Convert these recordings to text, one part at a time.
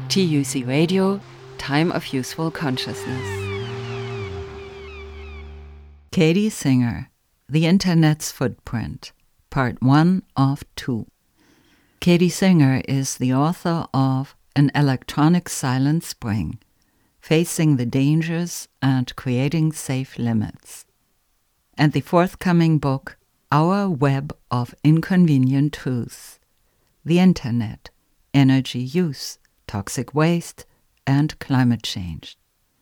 TUC Radio, Time of Useful Consciousness. Katie Singer, The Internet's Footprint, Part 1 of 2. Katie Singer is the author of An Electronic Silent Spring, Facing the Dangers and Creating Safe Limits, and the forthcoming book, Our Web of Inconvenient Truths, The Internet, Energy Use, Toxic Waste, and Climate Change.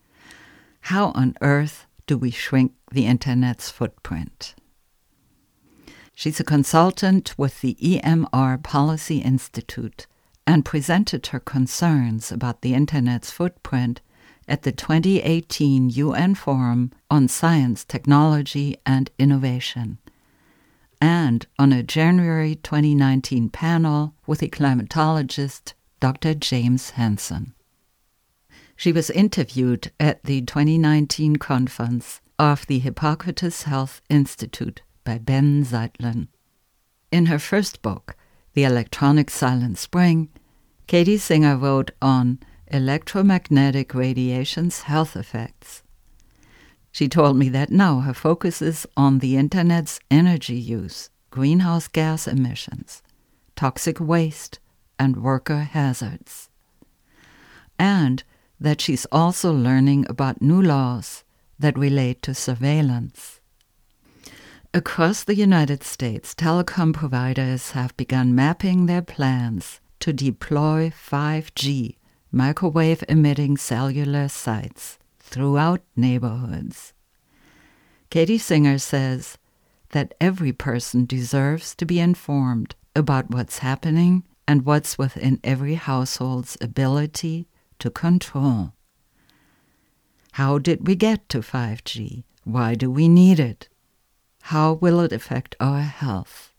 How on earth do we shrink the Internet's footprint? She's a consultant with the EMR Policy Institute and presented her concerns about the Internet's footprint at the 2018 UN Forum on Science, Technology, and Innovation, and on a January 2019 panel with the climatologist Dr. James Hansen. She was interviewed at the 2019 conference of the Hippocrates Health Institute by Ben Zeitlin. In her first book, The Electronic Silent Spring, Katie Singer wrote on electromagnetic radiation's health effects. She told me that now her focus is on the Internet's energy use, greenhouse gas emissions, toxic waste, and worker hazards. And that she's also learning about new laws that relate to surveillance. Across the United States, telecom providers have begun mapping their plans to deploy 5G, microwave-emitting cellular sites, throughout neighborhoods. Katie Singer says that every person deserves to be informed about what's happening and what's within every household's ability to control. How did we get to 5G? Why do we need it? How will it affect our health?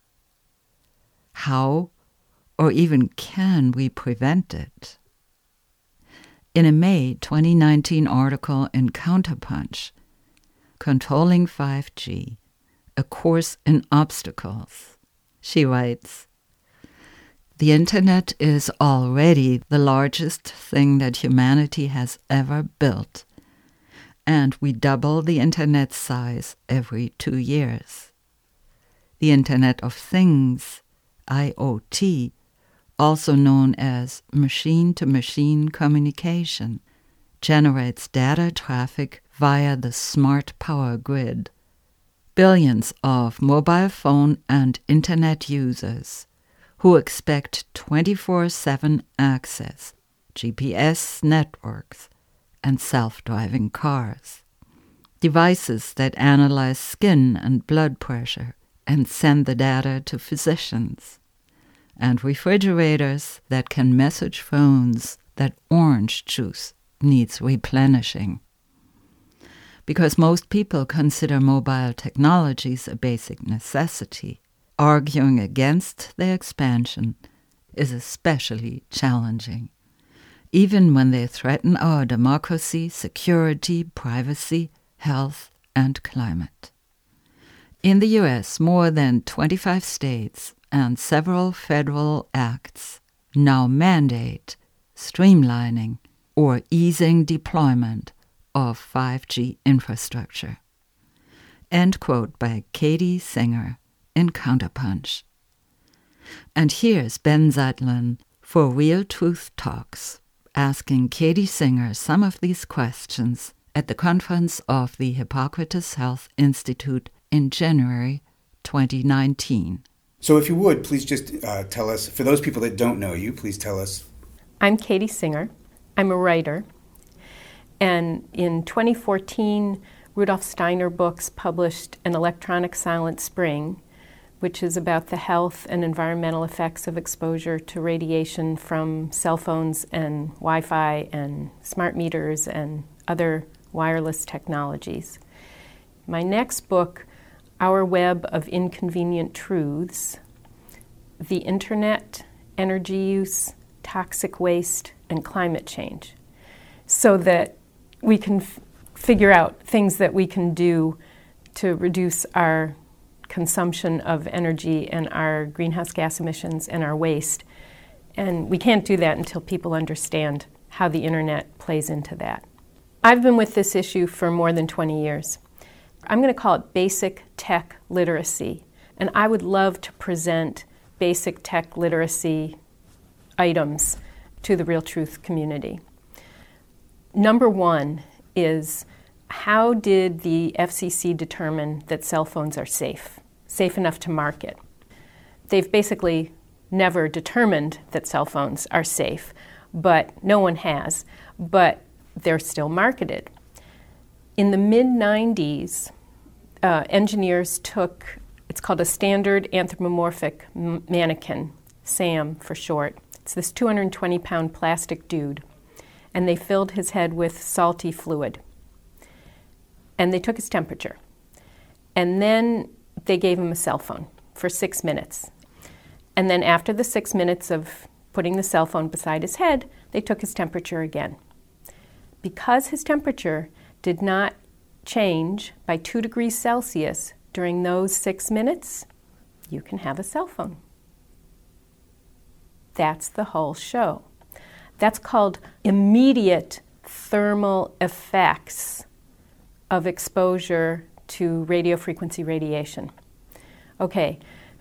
How, or even can we prevent it? In a May 2019 article in Counterpunch, Controlling 5G, A Course in Obstacles, she writes, "The Internet is already the largest thing that humanity has ever built, and we double the Internet's size every 2 years. The Internet of Things, IoT, also known as machine-to-machine communication, generates data traffic via the smart power grid. Billions of mobile phone and Internet users who expect 24/7 access, GPS networks, and self-driving cars, devices that analyze skin and blood pressure and send the data to physicians, and refrigerators that can message phones that orange juice needs replenishing. Because most people consider mobile technologies a basic necessity, arguing against their expansion is especially challenging, even when they threaten our democracy, security, privacy, health, and climate. In the U.S., more than 25 states and several federal acts now mandate streamlining or easing deployment of 5G infrastructure." End quote by Katie Singer in Counterpunch. And here's Ben Zeitlin for Real Truth Talks, asking Katie Singer some of these questions at the conference of the Hippocrates Health Institute in January 2019. So if you would, please just tell us, for those people that don't know you, please tell us. I'm Katie Singer. I'm a writer. And in 2014, Rudolf Steiner Books published An Electronic Silent Spring, which is about the health and environmental effects of exposure to radiation from cell phones and Wi-Fi and smart meters and other wireless technologies. My next book, Our Web of Inconvenient Truths, The Internet, Energy Use, Toxic Waste, and Climate Change, so that we can figure out things that we can do to reduce our consumption of energy and our greenhouse gas emissions and our waste And we can't do that until people understand how the internet plays into that. I've been with this issue for more than 20 years. I'm going to call it basic tech literacy. And I would love to present basic tech literacy items to the Real Truth community. Number one is, how did the FCC determine that cell phones are safe enough to market? They've basically never determined that cell phones are safe, but no one has, but they're still marketed. In the mid-90s, engineers took, it's called a standard anthropomorphic mannequin, SAM for short. It's this 220-pound plastic dude, and they filled his head with salty fluid. And they took his temperature. And then they gave him a cell phone for 6 minutes. And then after the 6 minutes of putting the cell phone beside his head, they took his temperature again. Because his temperature did not change by 2 degrees Celsius during those 6 minutes, you can have a cell phone. That's the whole show. That's called immediate thermal effects of exposure to radio frequency radiation. Okay,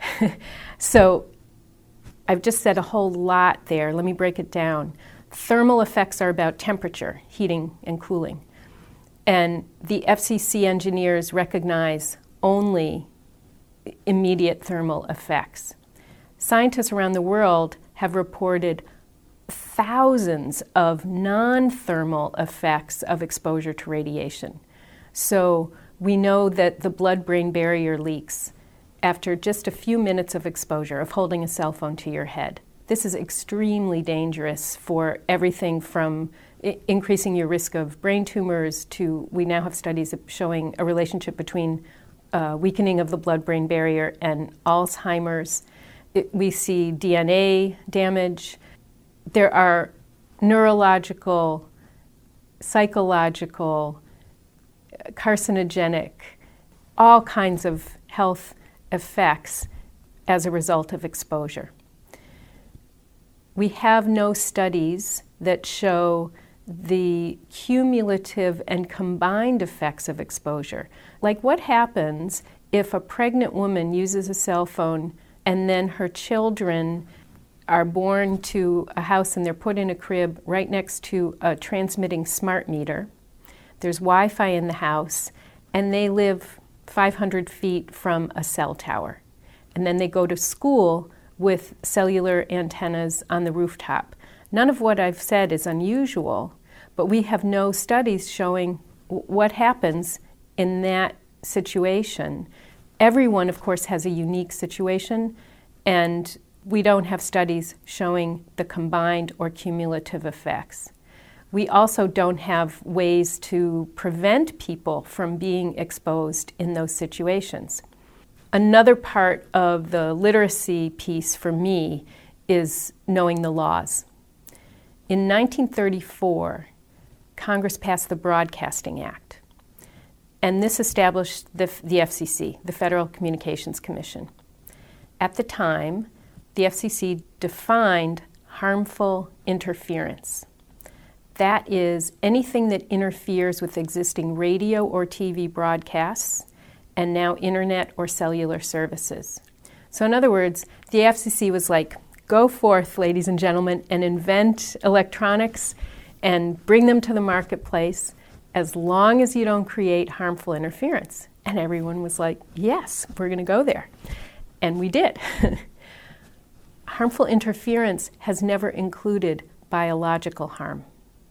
so I've just said a whole lot there. Let me break it down. Thermal effects are about temperature, heating and cooling. And the FCC engineers recognize only immediate thermal effects. Scientists around the world have reported thousands of non-thermal effects of exposure to radiation. So we know that the blood-brain barrier leaks after just a few minutes of exposure, of holding a cell phone to your head. This is extremely dangerous for everything from increasing your risk of brain tumors to, we now have studies showing a relationship between weakening of the blood-brain barrier and Alzheimer's. We see DNA damage. There are neurological, psychological, carcinogenic, all kinds of health effects as a result of exposure. We have no studies that show the cumulative and combined effects of exposure. Like, what happens if a pregnant woman uses a cell phone and then her children are born to a house and they're put in a crib right next to a transmitting smart meter? There's Wi-Fi in the house, and they live 500 feet from a cell tower. And then they go to school with cellular antennas on the rooftop. None of what I've said is unusual, but we have no studies showing what happens in that situation. Everyone, of course, has a unique situation, and we don't have studies showing the combined or cumulative effects. We also don't have ways to prevent people from being exposed in those situations. Another part of the literacy piece for me is knowing the laws. In 1934, Congress passed the Broadcasting Act, and this established the FCC, the Federal Communications Commission. At the time, the FCC defined harmful interference. That is anything that interferes with existing radio or TV broadcasts, and now internet or cellular services. So in other words, the FCC was like, go forth, ladies and gentlemen, and invent electronics and bring them to the marketplace as long as you don't create harmful interference. And everyone was like, yes, we're going to go there. And we did. Harmful interference has never included biological harm.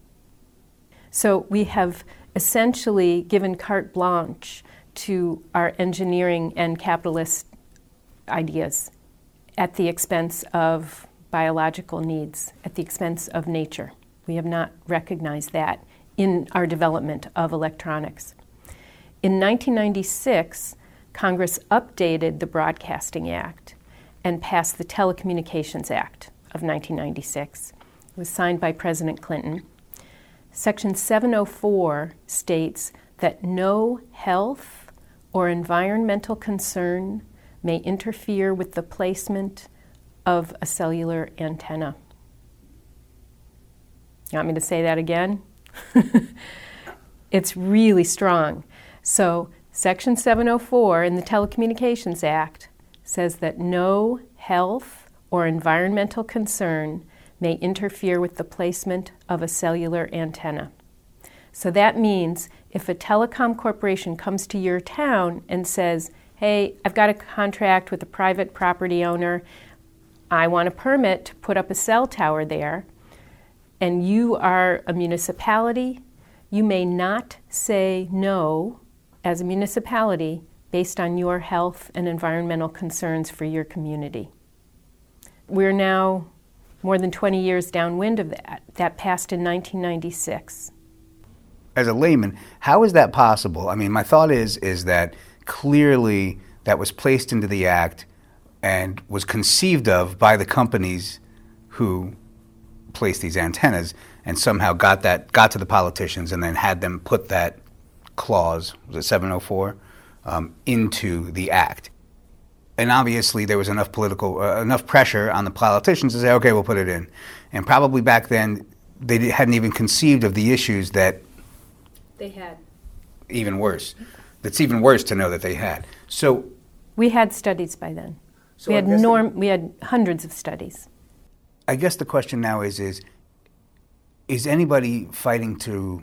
So we have essentially given carte blanche to our engineering and capitalist ideas at the expense of biological needs, at the expense of nature. We have not recognized that in our development of electronics. In 1996, Congress updated the Broadcasting Act and passed the Telecommunications Act of 1996. It was signed by President Clinton. Section 704 states that no health or environmental concern may interfere with the placement of a cellular antenna You want me to say that again? It's really strong. So Section 704 in the Telecommunications Act says that no health or environmental concern may interfere with the placement of a cellular antenna. So that means if a telecom corporation comes to your town and says, hey, I've got a contract with a private property owner, I want a permit to put up a cell tower there, and you are a municipality, you may not say no as a municipality based on your health and environmental concerns for your community. We're now more than 20 years downwind of that. That passed in 1996. As a layman, how is that possible? I mean, my thought is that clearly that was placed into the act and was conceived of by the companies who placed these antennas, and somehow got to the politicians and then had them put that clause, was it 704, into the act. And obviously there was enough pressure on the politicians to say, okay, we'll put it in. And probably back then they hadn't even conceived of the issues that they had. Even worse. That's even worse to know that they had. So we had studies by then. So we had hundreds of studies. I guess the question now is anybody fighting to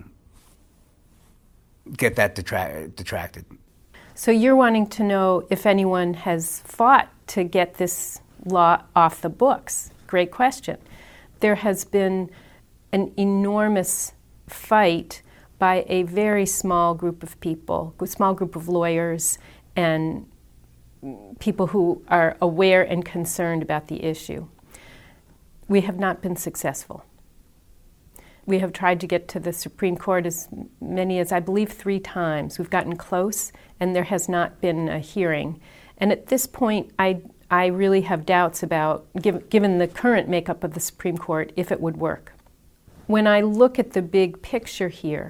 get that detracted? So you're wanting to know if anyone has fought to get this law off the books. Great question. There has been an enormous fight by a very small group of people, a small group of lawyers and people who are aware and concerned about the issue. We have not been successful. We have tried to get to the Supreme Court as many as, I believe, 3 times. We've gotten close, and there has not been a hearing. And at this point, I really have doubts about, given the current makeup of the Supreme Court, if it would work. When I look at the big picture here,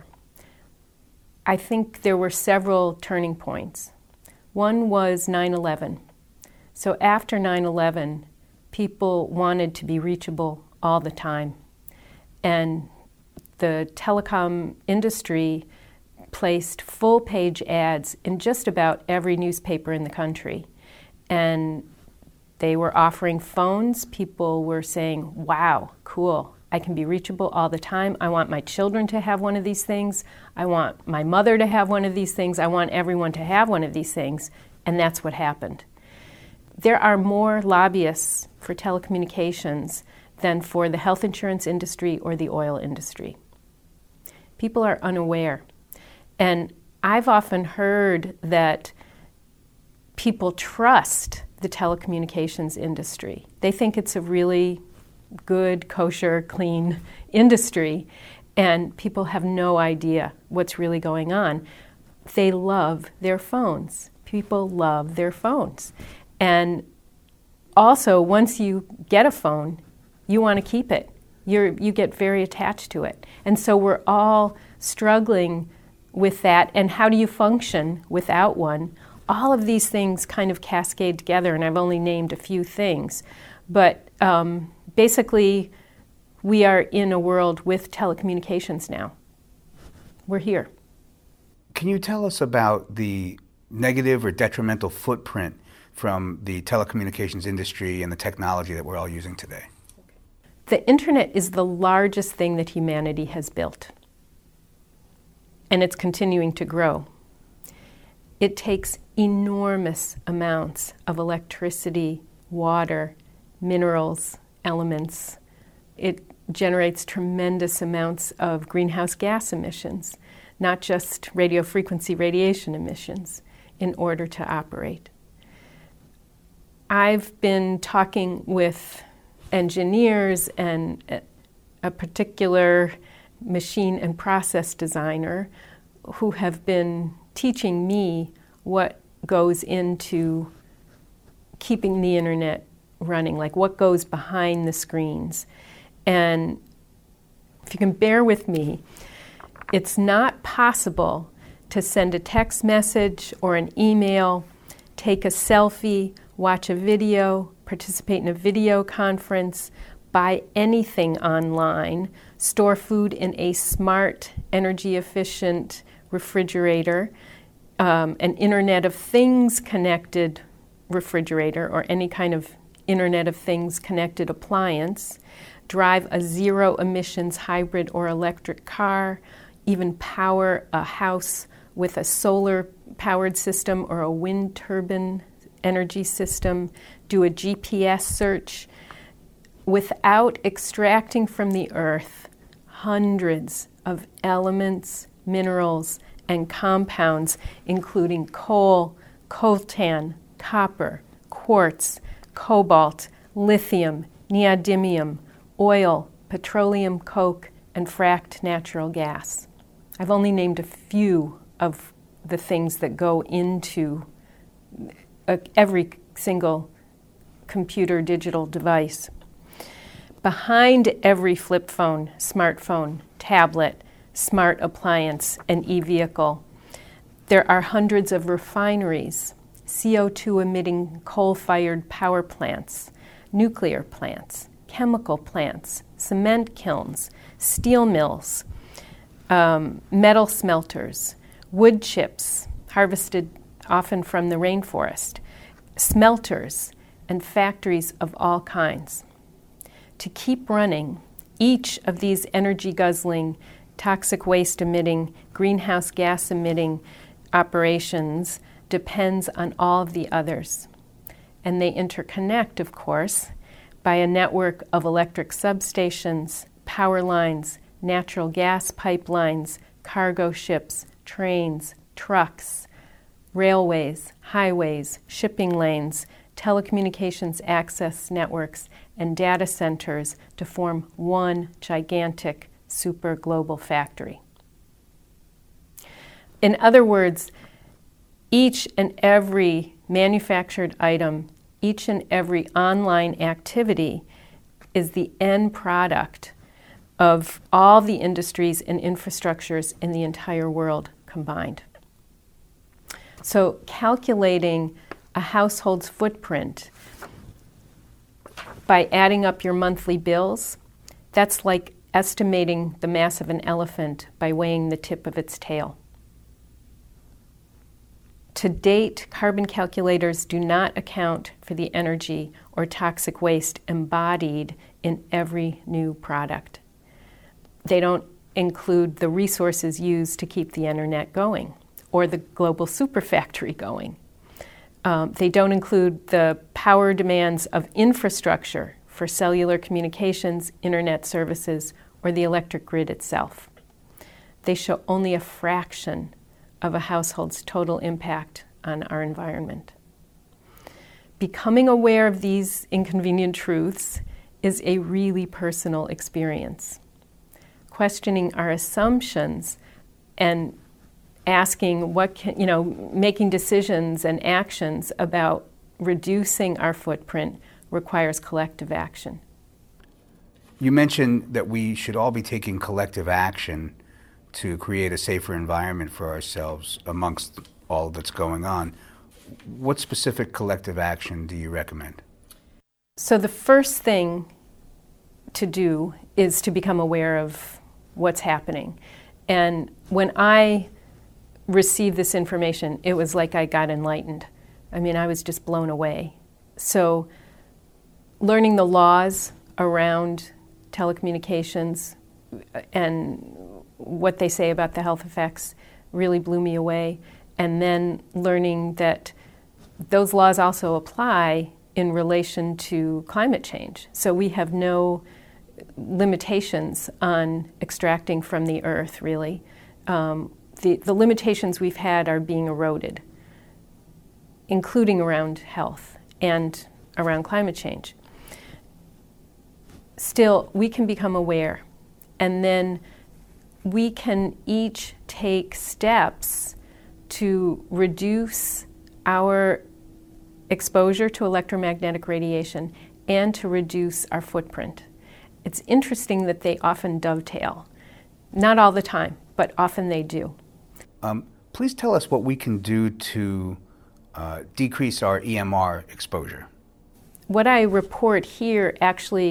I think there were several turning points. One was 9/11. So after 9/11, people wanted to be reachable all the time. And the telecom industry placed full-page ads in just about every newspaper in the country. And they were offering phones. People were saying, wow, cool, I can be reachable all the time. I want my children to have one of these things. I want my mother to have one of these things. I want everyone to have one of these things. And that's what happened. There are more lobbyists for telecommunications than for the health insurance industry or the oil industry. People are unaware. And I've often heard that people trust the telecommunications industry. They think it's a really good, kosher, clean industry, and people have no idea what's really going on. They love their phones. People love their phones. And also, once you get a phone, you want to keep it. You get very attached to it. And so we're all struggling with that. And how do you function without one? All of these things kind of cascade together, and I've only named a few things. But basically, we are in a world with telecommunications now. We're here. Can you tell us about the negative or detrimental footprint from the telecommunications industry and the technology that we're all using today? The internet is the largest thing that humanity has built, and it's continuing to grow. It takes enormous amounts of electricity, water, minerals, elements. It generates tremendous amounts of greenhouse gas emissions, not just radio frequency radiation emissions, in order to operate. I've been talking with engineers and a particular machine and process designer who have been teaching me what goes into keeping the internet running, like what goes behind the screens. And if you can bear with me, it's not possible to send a text message or an email, take a selfie, watch a video, participate in a video conference, buy anything online, store food in a smart, energy-efficient refrigerator, an Internet of Things connected refrigerator, or any kind of Internet of Things connected appliance, drive a zero-emissions hybrid or electric car, even power a house with a solar-powered system or a wind turbine energy system, do a GPS search, without extracting from the earth hundreds of elements, minerals, and compounds, including coal, coltan, copper, quartz, cobalt, lithium, neodymium, oil, petroleum coke, and fracked natural gas. I've only named a few of the things that go into every single computer digital device. Behind every flip phone, smartphone, tablet, smart appliance, and e-vehicle, there are hundreds of refineries, CO2-emitting coal-fired power plants, nuclear plants, chemical plants, cement kilns, steel mills, metal smelters, wood chips harvested often from the rainforest, smelters, and factories of all kinds. To keep running, each of these energy-guzzling, toxic waste-emitting, greenhouse gas-emitting operations depends on all of the others. And they interconnect, of course, by a network of electric substations, power lines, natural gas pipelines, cargo ships, trains, trucks, railways, highways, shipping lanes, telecommunications access networks, and data centers to form one gigantic super global factory. In other words, each and every manufactured item, each and every online activity is the end product of all the industries and infrastructures in the entire world combined. So calculating a household's footprint by adding up your monthly bills, that's like estimating the mass of an elephant by weighing the tip of its tail. To date, carbon calculators do not account for the energy or toxic waste embodied in every new product. They don't include the resources used to keep the internet going or the global superfactory going. They don't include the power demands of infrastructure for cellular communications, internet services, or the electric grid itself. They show only a fraction of a household's total impact on our environment. Becoming aware of these inconvenient truths is a really personal experience. Questioning our assumptions and asking making decisions and actions about reducing our footprint requires collective action. You mentioned that we should all be taking collective action to create a safer environment for ourselves amongst all that's going on. What specific collective action do you recommend? So the first thing to do is to become aware of what's happening. And when I received this information, it was like I got enlightened. I mean, I was just blown away. So learning the laws around telecommunications and what they say about the health effects really blew me away. And then learning that those laws also apply in relation to climate change. So we have no limitations on extracting from the earth, really. The limitations we've had are being eroded, including around health and around climate change. Still, we can become aware, and then we can each take steps to reduce our exposure to electromagnetic radiation and to reduce our footprint. It's interesting that they often dovetail. Not all the time, but often they do. Please tell us what we can do to decrease our EMR exposure. What I report here actually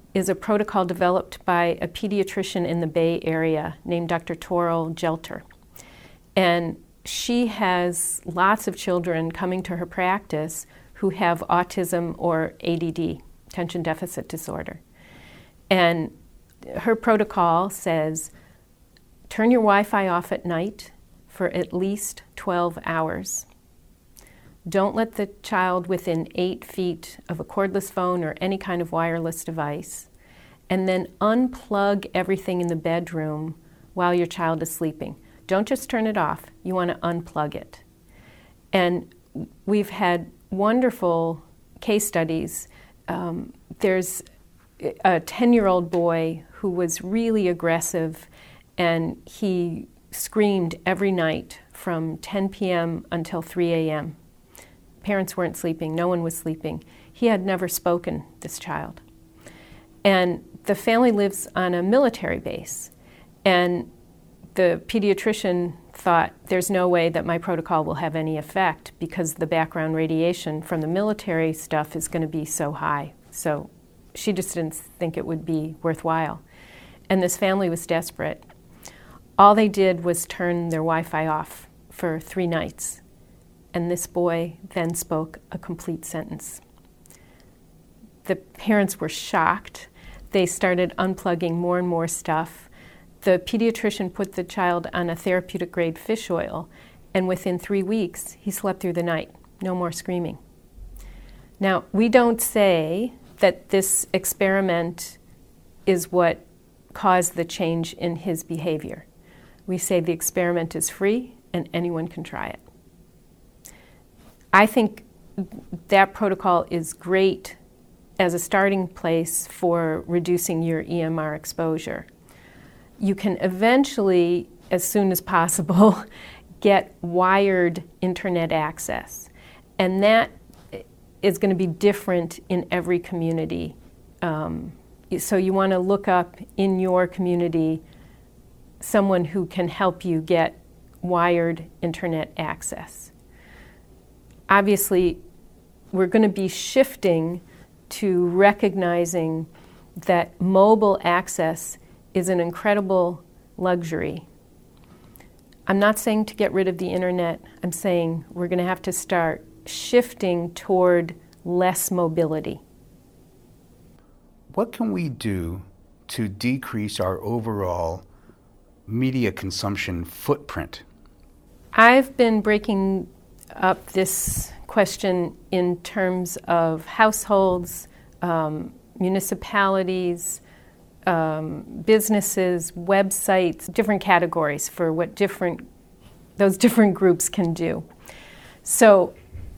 is a protocol developed by a pediatrician in the Bay Area named Dr. Toril Gelter. And she has lots of children coming to her practice who have autism or ADD, attention deficit disorder. And her protocol says, turn your Wi-Fi off at night for at least 12 hours. Don't let the child within 8 feet of a cordless phone or any kind of wireless device. And then unplug everything in the bedroom while your child is sleeping. Don't just turn it off. You want to unplug it. And we've had wonderful case studies. There's a 10-year-old boy who was really aggressive, and he screamed every night from 10 p.m. until 3 a.m. Parents weren't sleeping. No one was sleeping. He had never spoken, this child. And the family lives on a military base. And the pediatrician thought, there's no way that my protocol will have any effect because the background radiation from the military stuff is going to be so high. So she just didn't think it would be worthwhile. And this family was desperate. All they did was turn their Wi-Fi off for 3 nights. And this boy then spoke a complete sentence. The parents were shocked. They started unplugging more and more stuff. The pediatrician put the child on a therapeutic grade fish oil, and within 3 weeks, he slept through the night. No more screaming. Now, we don't say that this experiment is what caused the change in his behavior. We say the experiment is free and anyone can try it. I think that protocol is great as a starting place for reducing your EMR exposure. You can eventually, as soon as possible, get wired internet access. And that is going to be different in every community. So you want to look up in your community someone who can help you get wired internet access. Obviously, we're going to be shifting to recognizing that mobile access is an incredible luxury. I'm not saying to get rid of the internet. I'm saying we're going to have to start shifting toward less mobility. What can we do to decrease our overall media consumption footprint? I've been breaking up this question in terms of households, municipalities, businesses, websites, different categories for what those different groups can do. So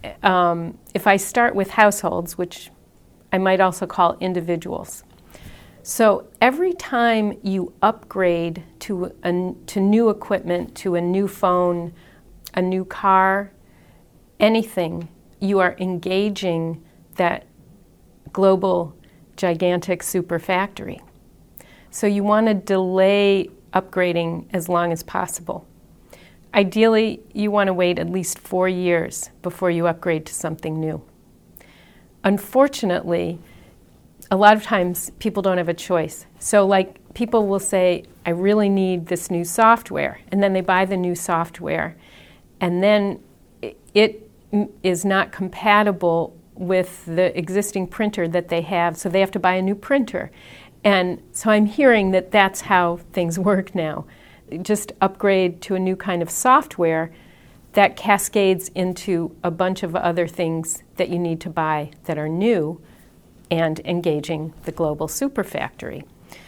if I start with households, which I might also call individuals. So every time you upgrade to new equipment, to a new phone, a new car, anything, you are engaging that global, gigantic super factory. So you want to delay upgrading as long as possible. Ideally, you want to wait at least 4 years before you upgrade to something new. Unfortunately, a lot of times people don't have a choice. So like people will say, I really need this new software, and then they buy the new software, and then it is not compatible with the existing printer that they have, so they have to buy a new printer. And so I'm hearing that that's how things work now. Just upgrade to a new kind of software that cascades into a bunch of other things that you need to buy that are new and engaging the global super factory.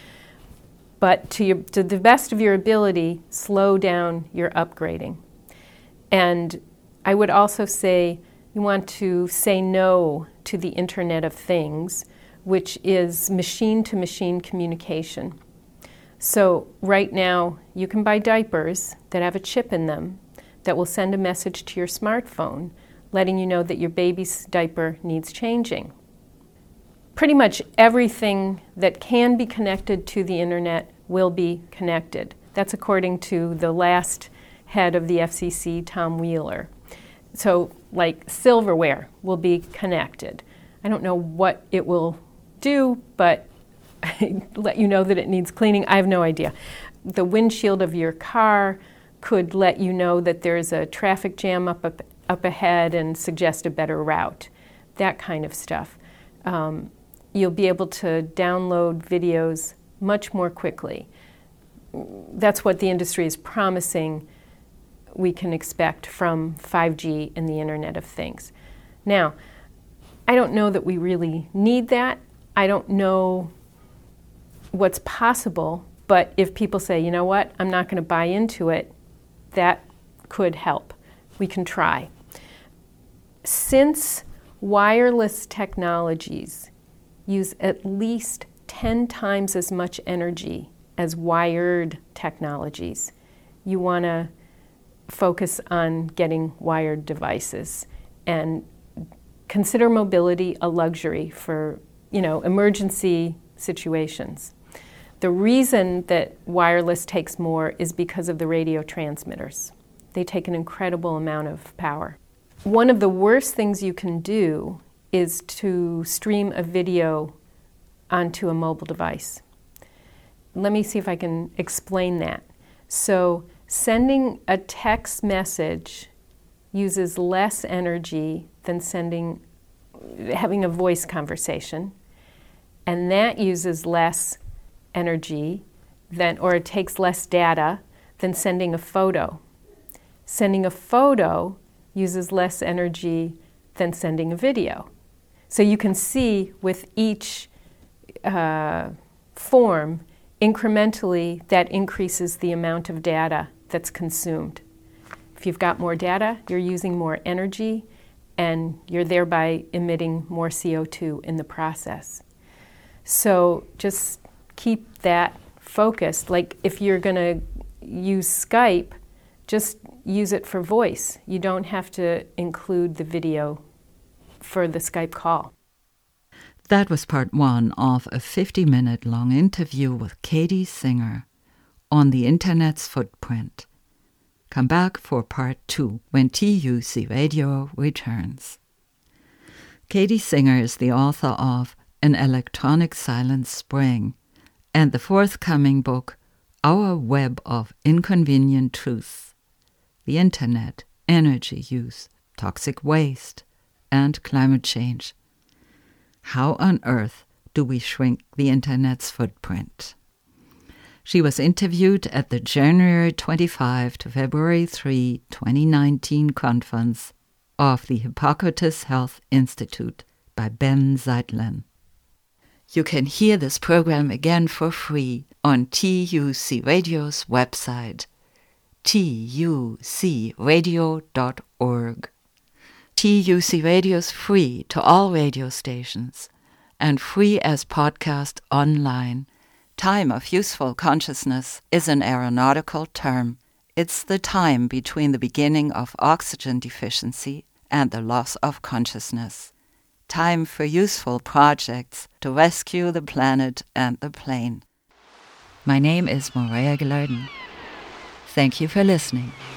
But to the best of your ability, slow down your upgrading. And I would also say you want to say no to the Internet of Things, which is machine-to-machine communication. So right now, you can buy diapers that have a chip in them that will send a message to your smartphone letting you know that your baby's diaper needs changing. Pretty much everything that can be connected to the Internet will be connected. That's according to the last head of the FCC, Tom Wheeler. So like silverware will be connected. I don't know what it will do, but let you know that it needs cleaning. I have no idea. The windshield of your car could let you know that there's a traffic jam up ahead and suggest a better route, that kind of stuff. You'll be able to download videos much more quickly. That's what the industry is promising we can expect from 5G and the Internet of Things. Now, I don't know that we really need that. I don't know what's possible, but if people say, you know what, I'm not going to buy into it, that could help. We can try. Since wireless technologies use at least 10 times as much energy as wired technologies, you want to focus on getting wired devices and consider mobility a luxury for, emergency situations. The reason that wireless takes more is because of the radio transmitters. They take an incredible amount of power. One of the worst things you can do is to stream a video onto a mobile device. Let me see if I can explain that. So, sending a text message uses less energy than having a voice conversation, and that uses less energy or it takes less data than sending a photo. Sending a photo uses less energy than sending a video. So you can see with each form, incrementally, that increases the amount of data that's consumed. If you've got more data, you're using more energy, and you're thereby emitting more CO2 in the process. So just keep that focused. Like if you're going to use Skype, just use it for voice. You don't have to include the video for the Skype call. That was part one of a 50-minute long interview with Katie Singer on the Internet's footprint. Come back for part two when TUC Radio returns. Katie Singer is the author of An Electronic Silent Spring and the forthcoming book, Our Web of Inconvenient Truths, the Internet, Energy Use, Toxic Waste, and Climate Change. How on earth do we shrink the Internet's footprint? She was interviewed at the January 25 to February 3, 2019 conference of the Hippocrates Health Institute by Ben Zeitlin. You can hear this program again for free on TUC Radio's website, tucradio.org. TUC Radio is free to all radio stations and free as podcast online. Time of useful consciousness is an aeronautical term. It's the time between the beginning of oxygen deficiency and the loss of consciousness. Time for useful projects to rescue the planet and the plane. My name is Maria Gellerden. Thank you for listening.